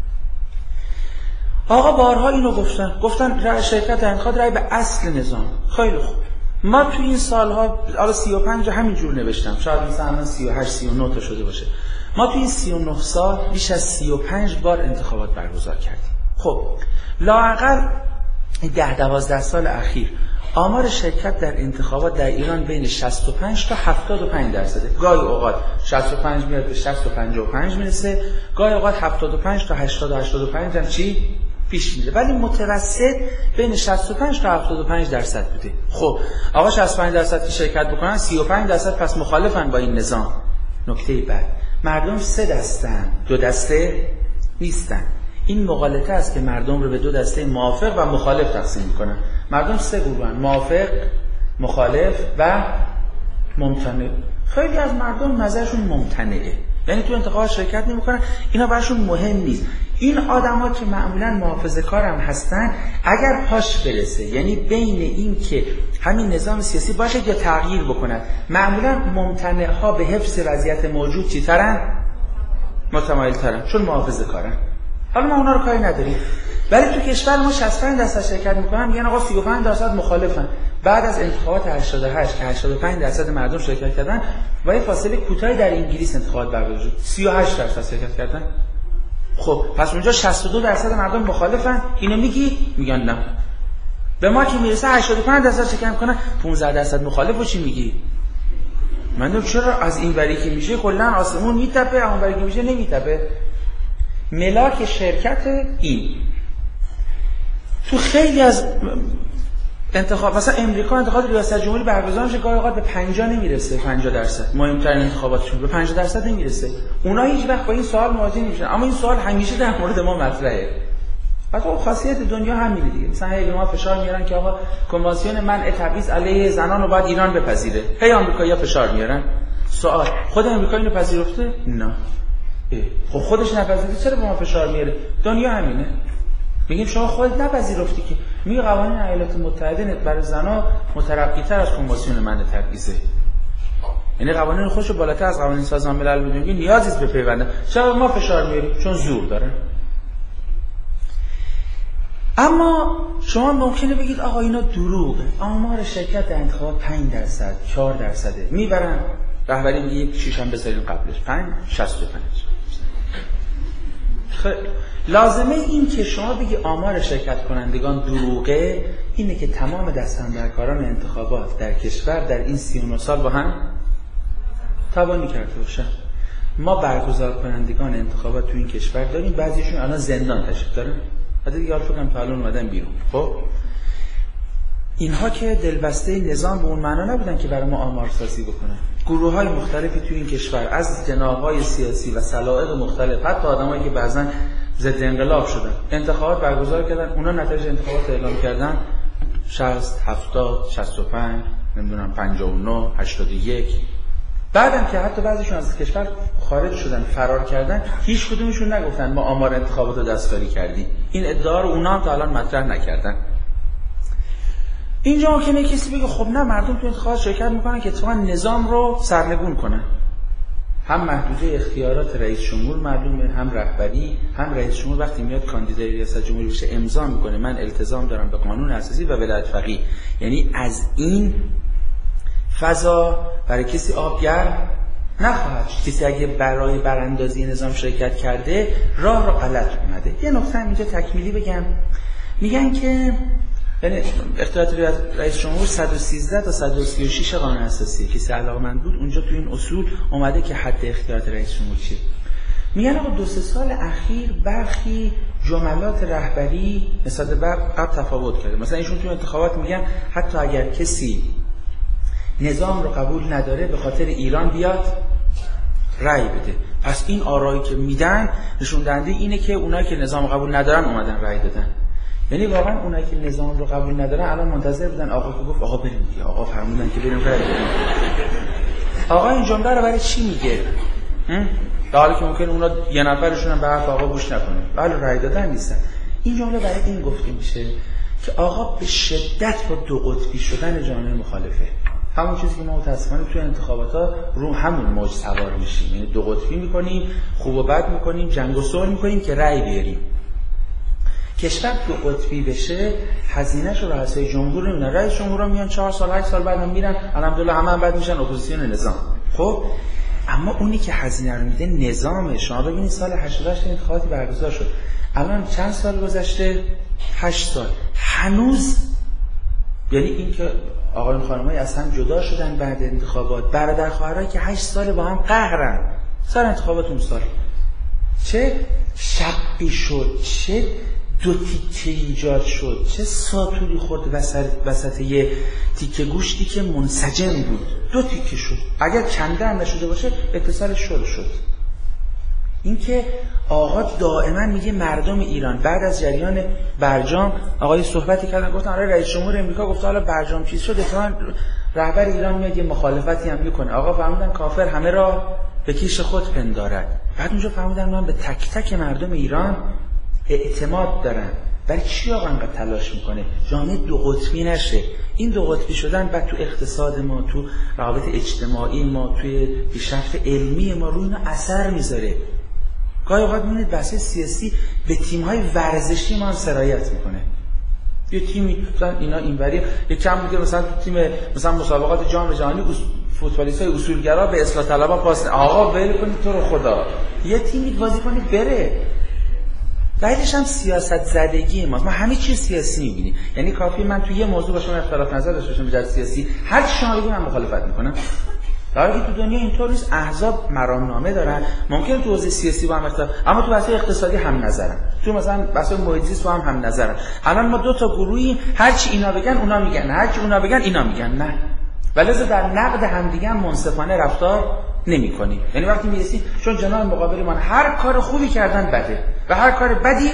آقا بارها اینو گفتن شرکت در انتخابات رأی به اصل نظام. خیلی خوب، ما تو این سالها حالا 35 همین جور نوشتم، شاید مثلا 38 39 تا شده باشه. ما تو این 39 سال بیش از 35 بار انتخابات برگزار کردیم. خب لااقل 10-12 سال اخیر آمار شرکت در انتخابات در ایران بین 65 تا 75%. گاهی اوقات 65 میاد به 60 تا 55 میرسه، گاهی اوقات 75 تا 80 85 هم چی پیش میره، ولی متوسط بین 65 تا 75% بوده. خب آقا 65% که شرکت بکنن 35% پس مخالفن با این نظام. نکته بعد، مردم 3 دستن، 2 دسته نیستن. این مغالطه است که مردم رو به 2 دسته موافق و مخالف تقسیم میکنن. مردم 3 گروهن، موافق، مخالف و ممتنع. خیلی از مردم نظرشون ممتنعه، یعنی تو انتخابات شرکت نمیکنن، اینا براشون مهم نیست. این آدم‌ها که معمولاً محافظه‌کار هم هستن، اگر پاش برسه، یعنی بین این که همین نظام سیاسی باشه یا تغییر بکنن، معمولاً ممتنع‌ها به حفظ وضعیت موجود چی‌ترن؟ متمایل‌ترن، چون محافظه‌کارن. حالا ما اونا رو کاری نداریم، ولی تو کشور ما 65% شرکت میکنن، میگن آقا 35% مخالفن. بعد از انتخابات 88 که 85% مردم شرکت کردن، با یه فاصله کوتاهی در انگلیس انتخابات برگزار شد، 38% شرکت کردن. خب پس اونجا 62% مردم مخالفن، اینو میگی؟ میگن نه. به ما که میرسه 85% شرکت میکنن، 15% مخالف، و چی میگی؟ من چرا از این وری که میشه کلا آسمون میتپه، اون وری که میشه نمیتپه. ملاک شرکت این تو خیلی از انتخاب، مثلا امریکا انتخابات ریاست جمهوری برگزار میشه، گاهی اوقات به 50 نمیرسه، 50% مهمترین انتخاباتشون به 50% نمیرسه. اونا هیچ وقت با این سوال مواجه نمیشن، اما این سوال همیشه در مورد ما مطرحه. حتی خاصیت دنیا همینه دیگه. مثلا هی ما فشار میارن که آقا کنوانسیون منع تبعیض علیه زنان رو باید ایران بپذیره، هی آمریکایی‌ها فشار میارن. سوال خود آمریکا اینو پذیرفته؟ نه. خب خودش نپذیرفته چرا به ما فشار میاره؟ دنیا همینه. میگیم شما خودت نپذیرفتی که. میگه قوانین ایالات متحده برای زنا مترقی‌تر از کنوانسیون منع تبعیضه. یعنی قوانین خودشو بالاتر از قوانین سازمان ملل میدونه که نیازی است به پیوندن. چرا ما فشار میاریم؟ چون زور داره. اما شما ممکنه بگید آقا اینا دروغه، آمار شرکت در انتخابات 5%، 4%، میبرن رهبری میگه یک 6 هم بذارین قبلش 5.65. خیلی لازمه این که شما بگی آمار شرکت کنندگان دروغه اینه که تمام دستاندرکاران انتخابات در کشور در این 39 سال با هم تبانی کرده باشن. ما برگزار کنندگان انتخابات تو این کشور داریم، بعضیشون الان زندان تشریف دارن، بعد دیگه حال فکرم تا الان اومدن بیرون. خب اینها که دلبسته نظام به اون معنا نبودن که برای ما آمار سازی بکنن. گروه‌های مختلفی تو این کشور از جناح‌های سیاسی و سلائق مختلف، حتی آدمایی که بعضن ضد انقلاب شدن، انتخابات برگزار کردن، اونا نتایج انتخابات اعلام کردن 60 70 65 نمیدونم 59 81. بعدم که حتی بعضیشون از کشور خارج شدن، فرار کردن، هیچ کدومشون نگفتن ما آمار انتخابات رو دستکاری کردیم. این ادعا رو اونا هم تا الان مطرح نکردن. اینجا ممکنه کسی بگه خب نه، مردم تو انتخابات شرکت میکنن که اتفاقا نظام رو سرنگون کنن. هم محدوده اختیارات رئیس جمهور معلومه، هم رهبری، هم رئیس جمهور وقتی میاد کاندیدای ریاست جمهوری بشه امضا میکنه من التزام دارم به قانون اساسی و ولایت فقیه. یعنی از این فضا برای کسی آبگرم نخواهد. کسی اگه برای براندازی نظام شرکت کرده راه رو غلط اومده. یه نکته هم اینجا تکمیلی بگم. میگن که یعنی اختیارات رئیس جمهور 113 تا 136 قانون اساسی، کسی علاقه‌مند بود اونجا تو این اصول اومده که حد اختیارات رئیس جمهور چیه. میگن آقا 2-3 سال اخیر برخی جملات رهبری نسبت به قبل تفاوت کرده. مثلا ایشون تو انتخابات میگن حتی اگر کسی نظام رو قبول نداره به خاطر ایران بیاد رأی بده. پس این آرایی که میدن نشون دهنده اینه که اونایی که نظام قبول ندارن اومدن رأی دادن. یعنی واقعا اونایی که نظام رو قبول ندارن الان منتظر بودن آقا که گفت آقا بریم دیگه، آقا فرمودن که بریم رأی بدیم. آقا این جمله رو برای چی میگه؟ در حالی که ممکنه اونا یه نفرشون هم به حرف آقا گوش نکنه، ولی رأی دادن نیستن. این جمله برای این گفته میشه که آقا به شدت با دو قطبی شدن جامعه مخالفه. همون چیزی که ما متاسفانه توی انتخابات‌ها رو همون موج سوار میشیم، یعنی دو قطبی میکنیم، خوب و بد میکنیم، جنگ و صلح میکنیم که رأی بیاریم. کشور دو قطبی بشه هزینه‌شو رئیس جمهور نمیدن. رئیس جمهورا میان 4 سال 8 سال بعدم میرن، الحمدلله همه بعد میشن اپوزیسیون نظام. خب اما اونی که هزینه رو میده نظامه. شما ببینید سال 88 انتخاباتی برگزار شد، الان چند سال گذشته؟ 8 سال. هنوز یعنی این که آقایون خانم‌های از هم جدا شدن بعد انتخابات، برادر خواهرایی که 8 سال با هم قهرن سر انتخابات اون سال، چه شقی شد، چه دو تیکه ایجاد شد، چه ساتوری خورد وسط یه تیکه گوشتی که منسجم بود، 2 تیکه شد. اگر چنده هم نشده باشه اتصالش شد. این که آقا دائما میگه مردم ایران بعد از جریان برجام آقای صحبتی کردن گفتن آره رئیس جمهور امریکا گفت حالا برجام چیز شد، اتفاقا رهبر ایران میاد یه مخالفتی هم میکنه. آقا فرمودن کافر همه را به کیش خود پندارد. بعد اونجا فرمودن من به تک تک مردم ایران اعتماد دارن. برای چی آقا انقدر تلاش میکنه جامعه دو قطبی نشه؟ این دو قطبی شدن بعد تو اقتصاد ما، تو روابط اجتماعی ما، توی پیشرفت علمی ما روی اینا اثر میذاره. گاهی اوقات می‌بینید بحث سیاسی به تیم‌های ورزشی ما هم سرایت میکنه. یه تیمی مثلا اینا اینوری یه کم میگه مثلا تو تیم مثلا مسابقات جام جهانی فوتبالیستای اصولگرا به اصلاح طلبا پاس آقا ول کنید تو رو خدا. یه تیمی بازی کنید بره. دلیلش هم سیاست زدگی ماست. ما همه چیز سیاسی می‌بینیم. یعنی کافی من تو یه موضوع با شما اختلاف نظر داشته باشم به سیاسی، هر چی شما بگید من مخالفت میکنم. در حالی که تو دنیا اینطور نیست. احزاب مرامنامه دارن، ممکنه تو حوزه سیاسی با هم اختلاف، اما تو بحث اقتصادی هم نظرن، تو مثلا بحث محیط زیست با هم نظرن. الان ما 2 تا گروهی، هر چی اینا بگن اونا میگن، هر چی اونا بگن اینا میگن، نه. ولذا در نقد همدیگه هم منصفانه رفتار نمی‌کنیم. یعنی وقتی می‌رسیم چون جناح مقابل ما هر کار خوبی کردن بده و هر کار بدی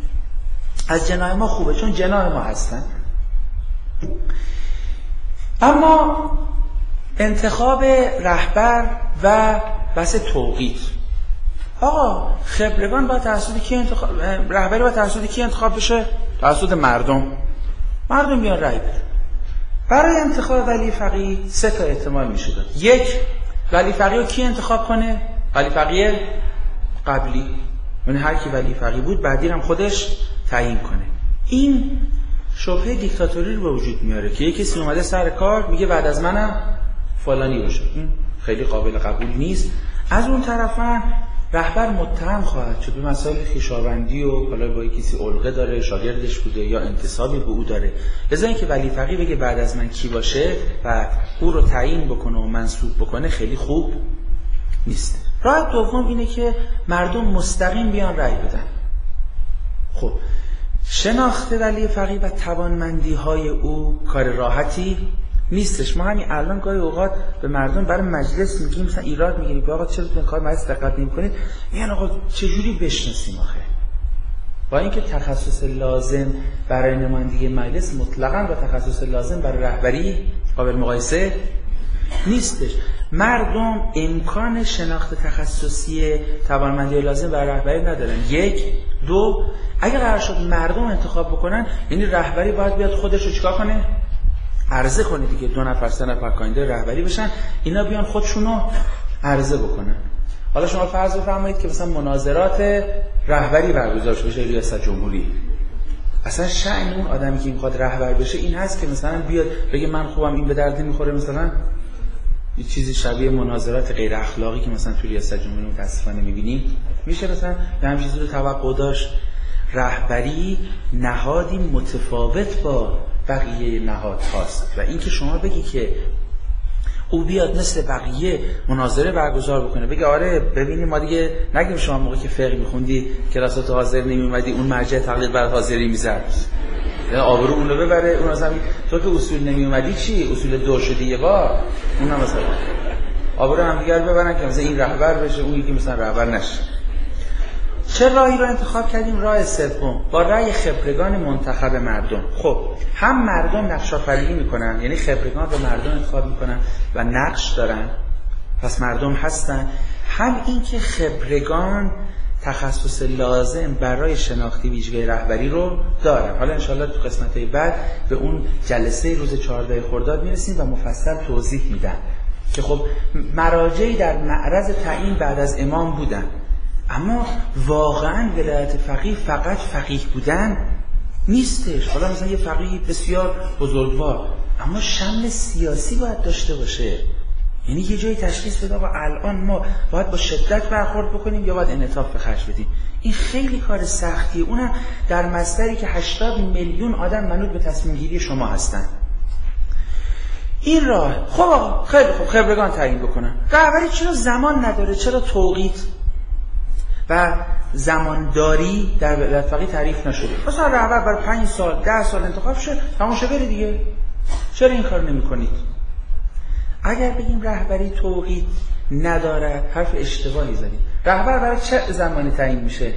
از جناح ما خوبه چون جناح ما هستن. اما انتخاب رهبر و بحث توقیت، آقا خبرگان باید توسط کی انتخاب، رهبری باید توسط کی انتخاب بشه؟ توسط مردم بیان رأی بدن. برای انتخاب ولی فقیه 3 تا احتمال میشه داد. 1 ولی فقیه رو کی انتخاب کنه؟ ولی فقیه قبلی، یعنی هر کی ولی فقیه بود بعدی هم خودش تعیین کنه. این شبهه دیکتاتوری رو به وجود میاره که یک کسی اومده سر کار میگه بعد از منم فلانی باشه. این خیلی قابل قبول نیست. از اون طرفا رهبر متهم خواهد شد به مسائل خویشاوندی و حالا با کسی علقه داره، شاگردش بوده یا انتسابی به او داره. لذا اینکه ولی فقیه بگه بعد از من کی باشه و او رو تعیین بکنه و منصوب بکنه خیلی خوب نیست. راه دوم اینه که مردم مستقیم بیان رأی بدن. خب شناخت ولی فقیه و توانمندی های او کار راحتی نیستش. ما همین الان گاهی اوقات به مردم برای مجلس میگیم، مثلا ایراد میگیریم که آقا چرا تو این کار مجلس دقت نمی‌کنید؟ میگن آقا چجوری بشناسیم آخه؟ با اینکه تخصص لازم برای نمایندگی مجلس مطلقاً با تخصص لازم برای رهبری قابل مقایسه نیستش. مردم امکان شناخت تخصصی توانمندی لازم برای رهبری ندارن. یک، دو، اگه قرار شد مردم انتخاب بکنن، یعنی رهبری باید بیاد خودش رو چیکار کنه؟ عرضه کنه دیگه. 2 نفر 3 نفر کاندید رهبری بشن، اینا بیان خودشونو عرضه بکنن. حالا شما فرض بفرمایید که مثلا مناظرات رهبری برگزار بشه ریاست جمهوری. اصلا شأن اون آدمی که میخواد رهبر بشه این هست که مثلا بیاد بگه من خوبم این به درد نمیخوره، مثلا یه چیزی شبیه مناظرات غیر اخلاقی که مثلا توی ریاست جمهوری متاسفانه میبینیم میشه مثلا به همین چیزی رو توقع داشت. رهبری نهادی متفاوت با بقیه نهادهاست و اینکه شما بگی که او بیاد مثل بقیه مناظره برگزار بکنه، بگه آره ببینیم ما دیگه نگیم شما موقعی که فقه میخوندی کلاسات حاضر نمیومدی اون مرجع تقلید بر حاضری میزد، یعنی آبرو اون رو ببره. اون مثلا تو که اصول نمیومدی چی؟ اصول 2 شدی یه بار، اونم مثلا آبرو هم دیگر ببرن که مثلا این رهبر بشه اون یکی مثلا رهبر نشه. چه راهی رو انتخاب کردیم؟ راه سوم، با رأی خبرگان منتخب مردم. خب هم مردم نقش آفرینی میکنن، یعنی خبرگان رو مردم انتخاب میکنن و نقش دارن، پس مردم هستن. هم این که خبرگان تخصص لازم برای شناختی ویژگی رهبری رو دارن. حالا انشاءالله تو قسمت‌های بعد به اون جلسه روز 14 خرداد میرسیم و مفصل توضیح میدن که خب مراجعی در معرض تعیین بعد از امام بودن، اما واقعا ولایت فقیه فقط فقیه بودن نیستش. حالا مثلا یه فقیه بسیار بزرگوار اما شمل سیاسی باید داشته باشه، یعنی یه جایی تشخیص بده و الان ما باید با شدت برخورد بکنیم یا باید انعطاف به خرج بدیم. این خیلی کار سختیه، اونم در مصدری که 80 میلیون آدم منوط به تصمیم گیری شما هستن. این راه خب آقا خیلی خوب خبرگان تعیین بکنن. رهبری چرا زمان نداره؟ چرا توقیت و زمانداری در ولایت فقیه تعریف نشده؟ مثلا رهبر برای 5 سال 10 سال انتخاب شد تمام شه بره دیگه. چرا این کار نمی‌کنید؟ اگر بگیم رهبری توقیت نداره حرف اشتباهی زدیم. رهبر برای چه زمانی تعیین میشه؟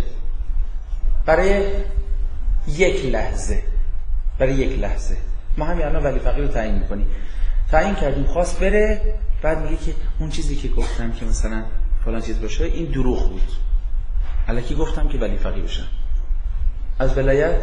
برای یک لحظه. برای یک لحظه. ما همین الان ولی فقیه رو تعیین می‌کنیم. تعیین کردیم خواست بره، بعد میگه که اون چیزی که گفتم که مثلا فلان چیز باشه این دروغ بود. الکی گفتم که ولی فقیه بشن. از ولایت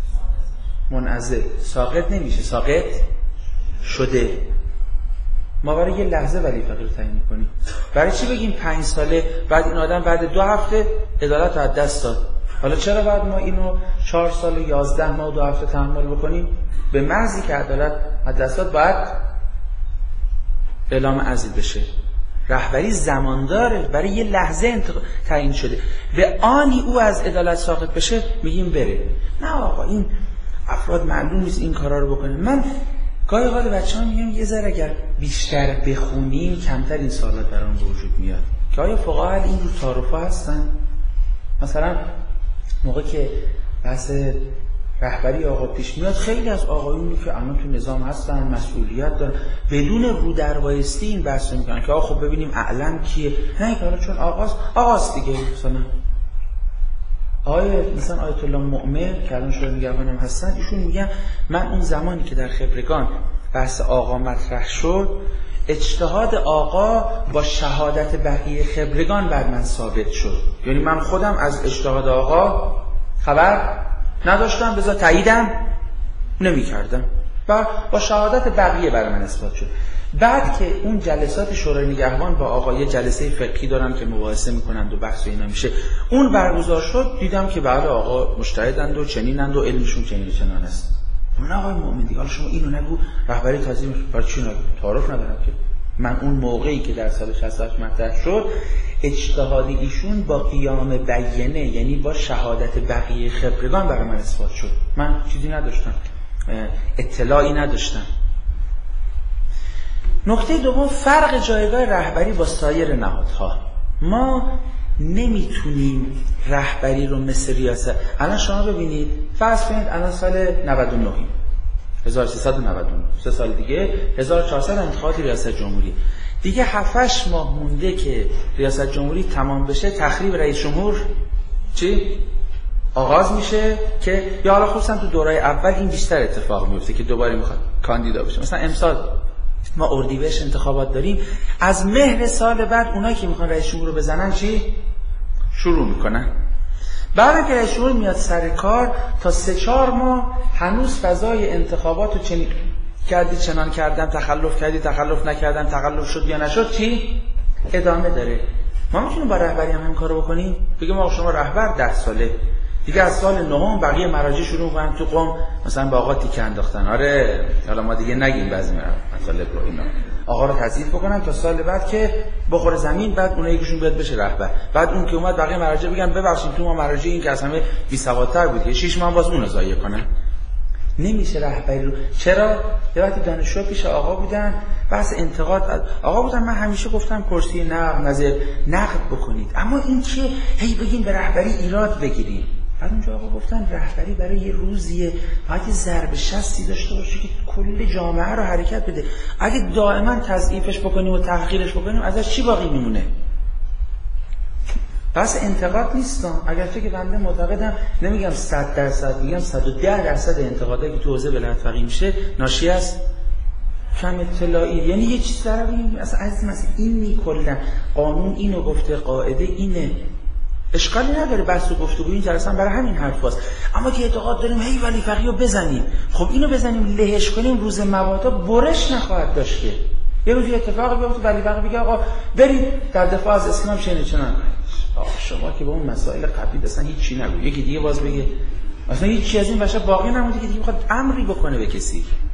منعزل ساقط نمیشه، ساقط شده. ما برای یه لحظه ولی فقیه رو تعیین می‌کنیم. برای چی بگیم 5 ساله بعد این آدم بعد 2 هفته عدالت رو از دست داد؟ حالا چرا بعد ما اینو 4 سال و 11 ماه و 2 هفته تحمل بکنیم؟ به محضی که عدالت از دست داد باید اعلام عزل بشه. رهبری زمانداره، برای یه لحظه تعیین شده. به آنی او از عدالت ساقط بشه میگیم بره. نه آقا این افراد معلوم نیست این کارا رو بکنن. من گاهی اوقات بچه‌ها میگم یه ذره اگر بیشتر بخونیم کمتر این سوالات برام به وجود میاد که آیا فقها این رو تعارفا هستن؟ مثلا موقع که بحث رهبری آقا پیش میاد خیلی از آقایونی که الان تو نظام هستن مسئولیت دارن بدون رو در وایستی این بحث میکنن که آقا خب ببینیم اعلم کیه. نه که حالا چون آقاست دیگه. مثلا آیت الله مؤمن که الان شده نگهبانم هستن، ایشون میگن من اون زمانی که در خبرگان بحث آقا مطرح شد اجتهاد آقا با شهادت بقیه خبرگان بر من ثابت شد. یعنی من خودم از اجتهاد آقا خبر نداشتم، بذار تاییدم نمی کردم و با شهادت بقیه برای من اثبات شد. بعد که اون جلسات شورای نگهبان با آقای جلسه فقهی دارن که مباحثه میکنند و بحث اینا میشه، اون برگزار شد، دیدم که بله آقا مجتهدند و چنینند و علمشون چنین و چنان است. نه آقای مؤمن دیگه، حالا شما اینو نگو رهبری تازه برای چی نگو؟ تعارف ندارم که من اون موقعی که در سال 68 مطرح شد اجتهاد ایشون با قیام بیانه، یعنی با شهادت بقیه خبرگان برای من اثبات شد. من چیزی نداشتم، اطلاعی نداشتم. نکته دوم، فرق جایگاه رهبری با سایر نهادها. ما نمیتونیم رهبری رو مثل ریاست، الان شما ببینید فرض کنید الان سال 99 1399 3 سال دیگه 1400 انتخابات ریاست جمهوری، دیگه 7-8 ماه مونده که ریاست جمهوری تمام بشه، تخریب رئیس جمهور چی؟ آغاز میشه که یا حالا خصوصا تو دورای اول این بیشتر اتفاق میفته که دوباره میخواد کاندیدا بشه. مثلا امسال ما اردیبهشت انتخابات داریم، از مهر سال بعد اونایی که میخوان رئیس جمهور رو بزنن چی؟ شروع میکنن. بعد که رئیس جمهور میاد سر کار تا 3-4 ماه هنوز فضای انتخابات رو چنان کردم، تخلف نکردم، تخلف شد یا نشد چی؟ ادامه داره. ما میتونیم با رهبری هم این کارو بکنیم، بگیم آقا شما رهبر 10 ساله دیگه، از سال 9 بقیه مراجع شروع می‌کنن تو قم مثلا با آقا تیکه انداختن. آره حالا ما دیگه نگیم بعضی مطالب رو، اینا آقا رو تضعیف بکنن تا سال بعد که بخوره زمین، بعد اونایی کهشون بیاد بشه رهبر، بعد اون که اومد بقیه مراجع بگن ببخشید تو ما مراجع این که از همه بی‌سوادتر بود که 6 ماه باز اون رو ضایع کنن. نمیشه رهبری رو. چرا؟ یه وقتی دانشجو پیش آقا بودن، بحث انتقاد آقا بودن، من همیشه گفتم کرسی نقد بکنید، اما این که هی بگین به رهبری ایراد بگیریم. بعد اونجا آقا گفتن رهبری برای یه روزیه، باید ضرب شستی داشته باشه که کل جامعه رو حرکت بده. اگه دائما تضعیفش بکنیم و تحقیرش بکنیم ازش چی باقی میمونه؟ پس انتقاد نیستم، اگرچه که بنده معتقدم، نمیگم 100%، میگم 110% انتقادایی که تو حوزه ولایت فقیه میشه ناشی از کم اطلاعی. یعنی یه چیز داره بگیم اصلا عزیز مثلا این کلا قانون اینو گفته، قاعده اینه، اشکالی نداره بحث و گفتگو این جلسه برای همین حرفاست. اما که اعتقاد داریم هی ولی فقیه رو بزنیم، خب اینو بزنیم لهش کنیم، روز مبادا برش نخواهد داشت که یه روزی اتفاقی بیفته ولی فقیه بگه آقا برید در دفاع از اسلام چنین شما که به اون مسائل قبلی اصلا هیچ چی نگو، یکی دیگه باز بگه اصلا هیچ چیزی از این بشه باقی نمونده که دیگه بخواد امری بکنه به کسی.